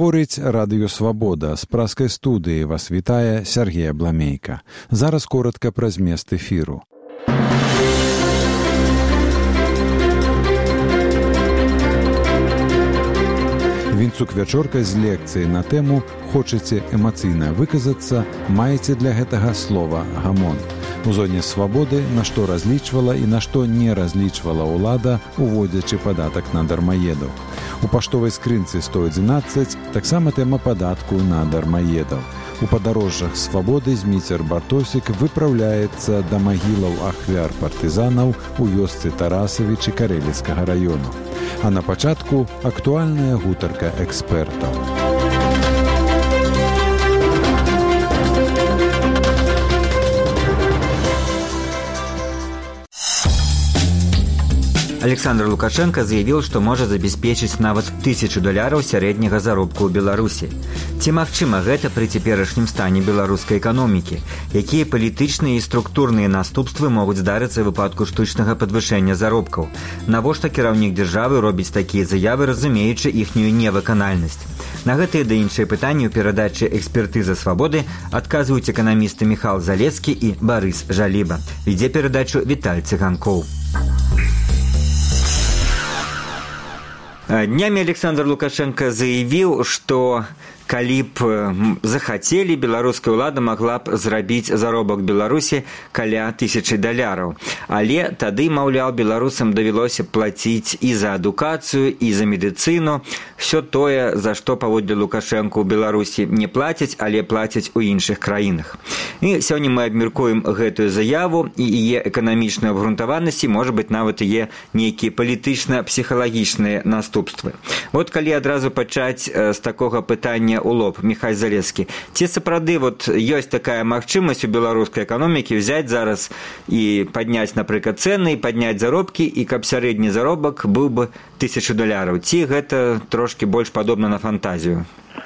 Гаворыць Радыё Свабода. З праскай студыі вас вітае Сергей Абламейка. Зараз коротка пра змест эфіру. Вінцук-вячорка з лекцыяй на тэму «Хочаце эмацыйна выказацца, маеце для гэтага слова гамон». У зоне свабоды на што разлічвала і на што не разлічвала ўлада, уводзячы падатак на дармаедаў. У паштовай скрынцы 111 таксама тэма падатку на дармаедаў. У падарожжах свабоды Зміцер Бартосік выпраўляецца да магілаў ахвяр партызанаў у вёсцы Тарасавічы Карэліцкага раёну. А на пачатку актуальная гутарка экспертаў. Александр Лукашенко заявіў, што можа забяспечыць нават $1000 сярэдняга заробку ў Беларусі. Ці магчыма гэта пры цяперашнім стане беларускай эканомікі? Якія палітычныя і структурныя наступствы могуць здарыцца ў выпадку штучнага падвышэння заробкаў? Навошта кіраўнік дзяржавы робіць такія заявы, разумеючы іхнюю невыканальнасць? На гэтыя да іншыя пытанні ў перадачы «Экспертыза свабоды» адказваюць эканамісты Міхал Залецкі і Барыс Жаліба. Вядзе перадачу Віталь Цыганкоў. Днямі Александр Лукашенко заявіў, што калі б захацелі, беларуская ўлада магла б зрабіць заробак Беларусі каля $1000. Але тады, маўляў, беларусам давялося плаціць і за адукацыю, і за медыцыну. Всё тое, за што паводле Лукашенко ў Беларусі не плацяць, але плацяць у іншых краінах. І сёння мы абмяркуем гэтую заяву і яе эканамічную абгрунтаванасць, можа быць, нават яе нейкія палітычна-псіхалагічныя наступствы. Вот калі адразу пачаць з такога пытання у лоб, Міхай Залецкі, ці сапраўды ёсць такая магчымасць у беларускай эканомікі взяць зараз і падняць, напрыклад, цэны, падняць заробкі, і каб сярэдні заробак быў бы $1000. Ці гэта трошки больш падобна на фантазію?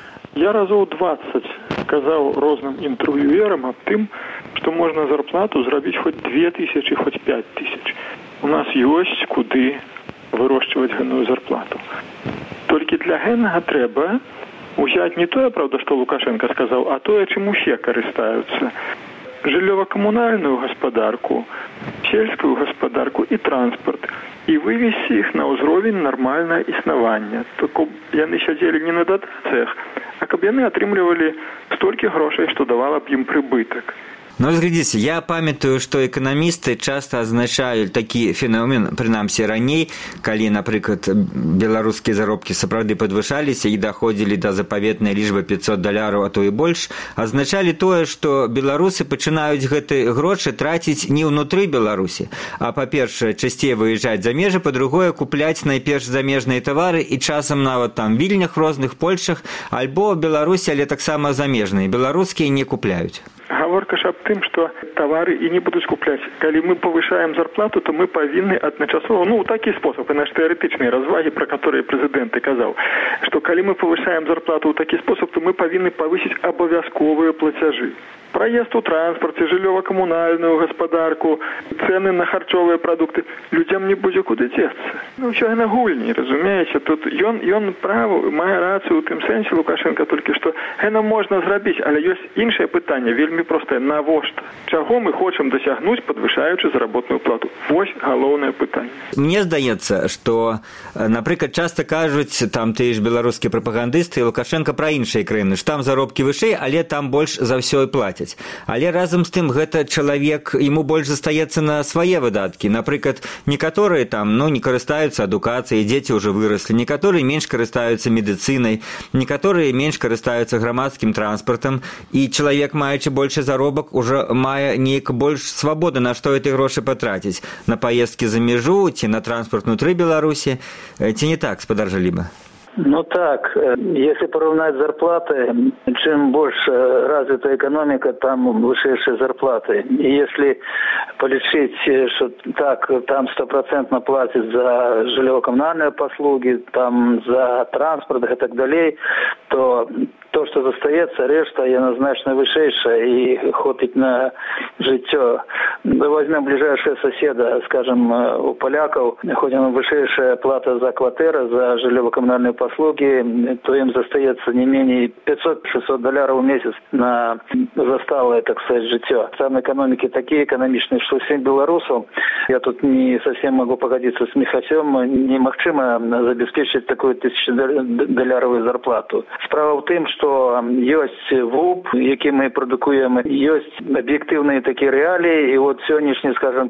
Я разоў 20 казаў розным інтэрв'юерам аб тым, што можна зарплату зрабіць хоць 2000, хоць 5000. У нас ёсць куды вырошчваць гэтую зарплату. Толькі для гэтага трэба узяць не тое, правда, што Лукашенко сказаў, а тое, чым усе карыстаюцца. Жыллёва-камунальную гаспадарку, сельскую гаспадарку і транспарт. І вывесці іх на ўзровень нармальнае існавання. Только яны сядзелі не на датацыях, а каб яны атрымлівалі столькі грошай, што давала б ім прыбытак. Ну, зглядзіце, я памятаю, што эканамісты часта азначаюць такі феномен, прынамсі раней, калі, напрыклад, беларускія заробкі сапраўды падвышаліся і даходзілі да запаветнай лічбы $500, а то і больш, азначалі тое, што беларусы пачынаюць гэтыя грошы траціць не ўнутры Беларусі, а, па-першае, часцей выязджаць за межы, па-другое, купляць найперш замежныя тавары і часам нават там вільнях розных, Польшах, альбо Беларусі, але таксама замежныя, беларускія не купляюць. Гаворка ж аб тым, што тавары і не будуць купляць. Калі мы павышаем зарплату, то мы павінны адначасова, у такі спосаб, і наш тэарэтычныя развагі, пра которые прэзідэнт і казаў, што калі мы павышаем зарплату ў такі спосаб, то мы павінны павысіць абавязковыя плацяжы. Праезд у транспарце, жыллёва-камунальную гаспадарку, цэны на харчовыя прадукты. Людзям не будзе куды дзецца. Ўсё на гульні, разумееце? Тут ён правы, мае рацыю ў тым сэнсе, Лукашенко, толькі што гэта можна зрабіць, але ёсць іншае пытанне, вельмі простае. Навошта? Чаго мы хочам дасягнуць, падвышаючы заработную плату? Вось галоўнае пытанне. Мне здаецца, што, напрыклад, часта кажуць, там тыя ж беларускія прапагандысты, Лукашенко пра іншыя краіны, што там заробкі вышэй, але там больш за ўсё і плацяць. Але разам з тым гэта чалавек, яму больш застаецца на свае выдаткі. Напрыклад, некаторыя там, не карыстаюцца адукацыяй, дзеці ўжо выраслі, некаторыя менш карыстаюцца медыцынай, некаторыя менш карыстаюцца грамадскім транспартам, і чалавек, маючы большы заробак, ужо мае нейк больш свабоды, на што гэты грошы патраціць. На паездкі за мяжу, ці на транспарт внутры Беларусі, ці не так, спадар Жаліба? Ну так, если поравнать зарплаты, чем больше развита экономика, там высшие зарплаты. И если полечить, что так, там 100% платят за жилье-коммунальные послуги, там за транспорт и так далее, то то, что застаецца, рэшта яна значна вышэйшая і хопіць на жыццё. Возьмем ближайшего соседа, скажем, у поляков, хоть она вышэйшая плата за квартиру, за жильево-коммунальные послуги, то им застаецца не менее $500-600 в месяц на засталое, так сказать, жыццё. Там экономики такие экономичные, что всем белорусам, я тут не совсем могу погодиться с Михасем, немагчыма забеспечить такую $1000 зарплату. Справа в том, что есть ВУП, які мы продукуем, есть объективные такие реалии, и вот сегодняшний, скажем,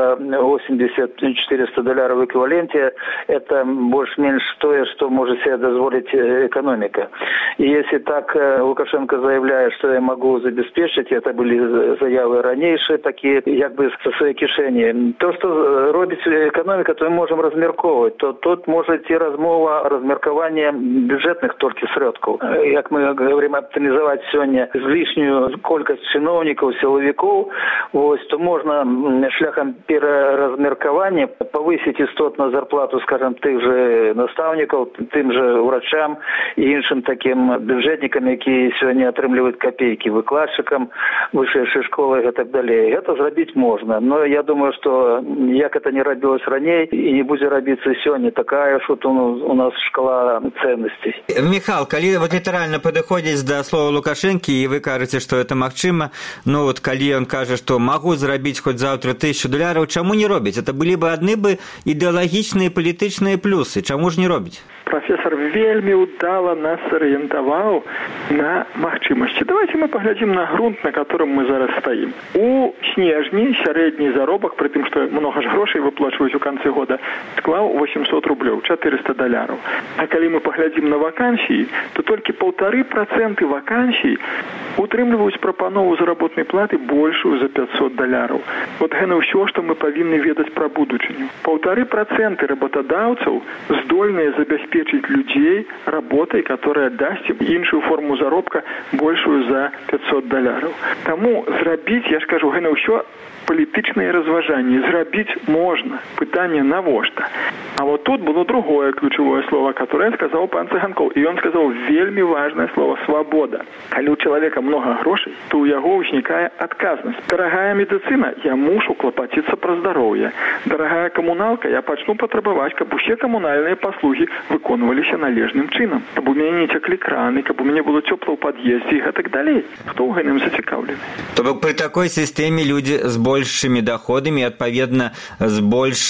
$380-400 в эквиваленте, это больше-меньше то, что может себе дозволить экономика. И если так Лукашенко заявляет, что я могу забеспечить, это были заявы ранейшие такие, как бы со своей кишени. То, что робить экономика, то мы можем размерковывать. То тут может идти размова о размерковании бюджетных только сродков. Как мы говорим, оптимизовать сегодня излишнюю колькость чиновников, силовиков, вот, то можно шляхом переразмеркования повысить истотно зарплату, скажем, тех же наставников, тем же врачам и іншим таким бюджетникам, які сьогодні отримують копейки, выкладчикам высшей школы и так далее. Это зробить можно. Но я думаю, что як это не робилось ранее и не будет робиться сегодня, такая вот у нас шкала ценностей. Михал, калі вот літаральна падыходзіць да слова Лукашэнкі, і вы кажаце, што это магчыма, ну вот калі ён кажа, што магу зрабіць хоць заўтра $1000, чаму не робіць? Это былі бы адны бы ідэалагічныя палітычныя плюсы. Чаму ж не робіць? Профессор вельмі удала нас арыентаваў на магчымасці. Давайте мы поглядзім на грунт, на котором мы зараз стаім. У снежні сярэдні заробак, пры тым, што много ж грошай выплачваюць у канцы года, склаў $800, $400. А калі мы поглядзім на вакансіі, то толькі 1,5% вакансій утрымліваюць прапанову заработнай платы большую за $500. Вот гэта ўсё, што мы павінны ведаць пра будучыню. 1,5% работодаўцаў здольныя забяспечыць людей работой, которая даст им іншую форму заробка большую за $500. Тому зрабіць, я ж кажу, гэта ўсё палітычныя разважанні. Зрабіць можна. Пытанне навошта? А вот тут было другое ключевое слово, которое сказал пан Цыганков. И он сказал вельмі важное слово «свобода». Калі у человека много грошей, то у яго ўзнікае адказнасць. Дорогая медицина, я мушу клапаціцца пра здароўе. Дорогая коммуналка, я пачну патрабаваць, каб усе камунальныя паслугі выконваліся належным чынам. Каб у мяне не цеклі краны, каб у мяне было цёпла ў пад'ездзе і гэтак далей. Хто ў гэтым зацікаўлены? То бок при такой системе люди с большими доходами, отповедно с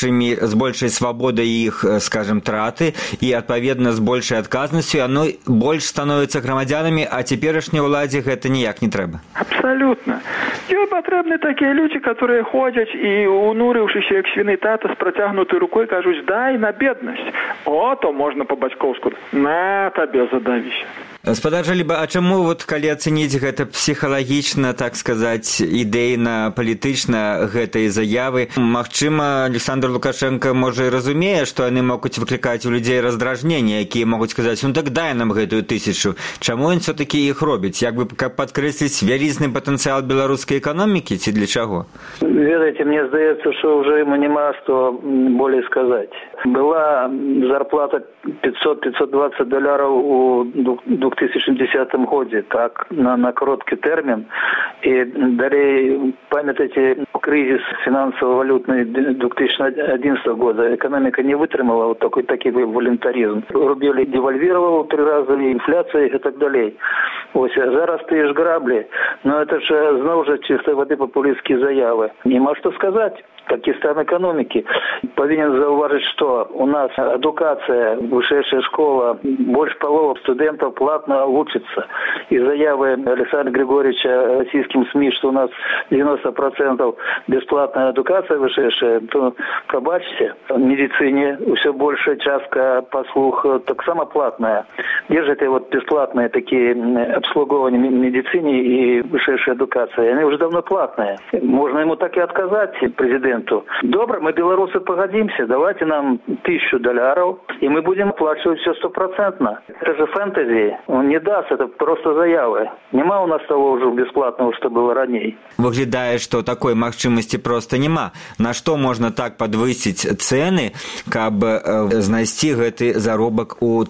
большей свободой их, скажем, траты и, отповедно, с большей отказностью, оно больше становится громадянами, а теперешней уладзе гэта ніяк не трэба. Абсолютно. Ёй патрэбны такія людзі, которые ходзяць і, унурыўшыся як свіны тата з працягнутай рукой, кажуць, дай на беднасць. О, то можна по-бацькоўску. На табе задавіся. Спадар Жаліба, а чаму, вот, калі ацэніць гэта псіхалагічна, так сказаць, ідэйна, палітычна гэтай заявы, магчыма, Александр Лукашенко, можа, і разумее, што яны могуць выклікаць у людзей раздражненне, якія могуць сказаць, ну так дай нам гэтую 1000. Чаму ён все-таки іх робіць? Як бы падкрэсліць вялізны патэнцыял беларускай эканомікі, ці для чаго? Ведаеце, мне здаецца, што ўжо ему нема што болей сказаць. Была зарплата $500-520 у 2010 году, так, на короткий термин. И далее, памятаете, кризис финансово-валютный 2011 года, экономика не вытрымала вот такой волюнтаризм. Рубель девальвировал 3 раза, инфляция и так далее. Ось, зараз ты ж граблі, но это же, знову же, чистой воды популистские заявы. Нема что сказать. Такі стан экономики. Повинен зауважить, что у нас эдукация, высшая школа, больше половины студентов платно учатся. И заявы Александра Григорьевича российским СМИ, что у нас 90% бесплатная эдукация высшая, то пробачьте. В медицине все большая частка послуг так само платная. Где же это вот бесплатные такие обслуговывания в медицине и высшая эдукация? Они уже давно платные. Можно ему так и отказать, президент. конкуренту. Добро, мы, белорусы, погодимся, давайте нам $1000, и мы будем оплачивать все 100%. Это же фэнтези, он не даст, это просто заявы. Нема у нас того уже бесплатного, что было ранее. Выглядает, что такой магчымасці просто няма. На што можна так падвысіць цэны, каб знайсці гэты заробак у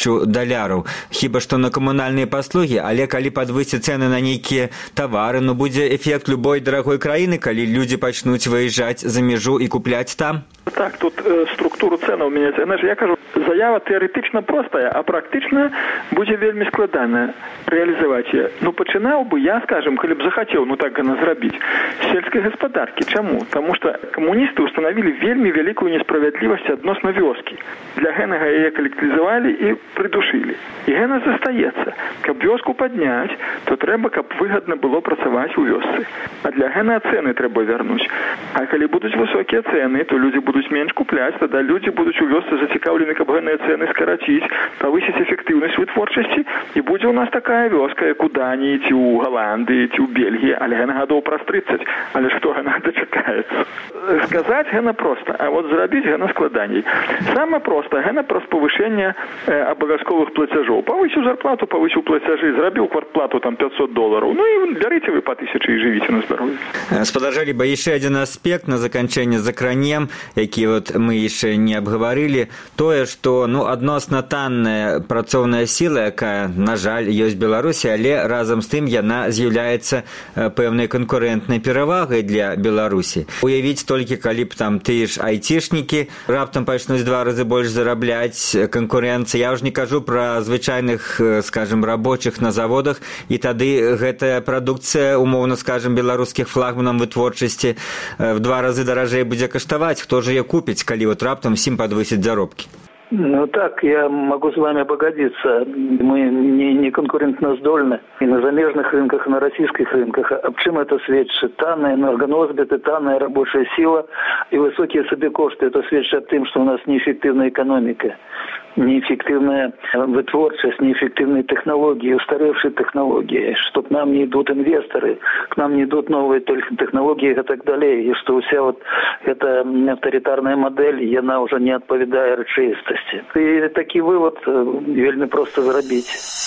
$1000? Хіба што на камунальныя паслугі, але калі падвысіць цэны на нейкія тавары, ну будзе эфект любой дарагой краіны, калі людзі пачнуць выязджаць за мяжу і купляць там? Так, тут структуру ценаў мяняць. Я кажу, заява тэарэтычна простая, а практычна будзе вельмі складана рэалізаваць яе. Ну, пачынаў бы я, скажем, калі б захацеў, так яна зрабіць, сельскай гаспадаркі. Чаму? Таму што камуністы устанавілі вельмі вялікую несправядлівасць адносна вёскі. Для гэтага яе калектывізавалі і прыдушылі. І гэта застаецца. Каб вёску падняць, то трэба, каб выгадна было працаваць у вёсцы. А для гэта цэны трэба вярнуць. А калі будуць высокія цэны, то людзі будуць менш купляць, тады людзі будуць у вёсцы зацікаўлены, каб гэтыя цэны скараціць, павысіць эфектыўнасць вытворчасці, і будзе ў нас такая вёска, як у Даніі, ці ў Галандыі, ці ў Бельгіі, але гэта гадоў праз 30. Але што гэта дачакаецца? Сказаць гэта проста, а вот зрабіць гэта складаней. Сама проста, гэта праз павышэнне абавязковых плацяжоў. Павысіў зарплату, павысіў плацяжы, зрабіў квартплату там $500. Ну і бярыце вы па 1000 і жывіце на здароўе. Спадаржа, либо яшчэ адзін аспект на заканчэнне закранем, які мы яшчэ не абгаварылі, тое, што адносна танная працоўная сіла, якая, на жаль, ёсць Беларусі, але разам з тым яна з'яўляецца пэўнай канкурэнтнай перавагай для Беларусі. Уявіць толькі, калі б там тыя ж айцішнікі раптам пачнуць 2 разы больш зарабляць, канкурэнцыя. Я ўжо не кажу пра звычайных, скажем, рабочых на заводах, і тады гэтая прадукцыя, умоўна скажем, беларускіх флагманам вытворчасці в 2 разы даражэй будзе каштаваць. Хто ж яе купіць, калі раптам всім падвысіць заробкі? Ну так, я могу с вами погодиться. Мы не конкурентноздольны и на замежных рынках, и на российских рынках. Об чем это сведчит? Танная энергоносбиты, танная рабочая сила и высокие собекошты. Это сведчит о том, что у нас неэффективная экономика, неэффективная вытворчесть, неэффективные технологии, устаревшие технологии, что к нам не идут инвесторы, к нам не идут новые технологии и так далее. И что вся вот эта авторитарная модель, она уже не отповедает речистости. І такий вивод вельми просто зробити.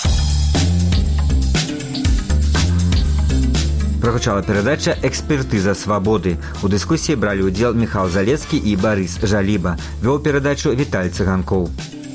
Прагучала перадача «Экспертыза свабоды». У дыскусіі бралі ўдзел Міхал Залецкі і Барыс Жаліба. Вёў перадачу Віталь Цыганкоў.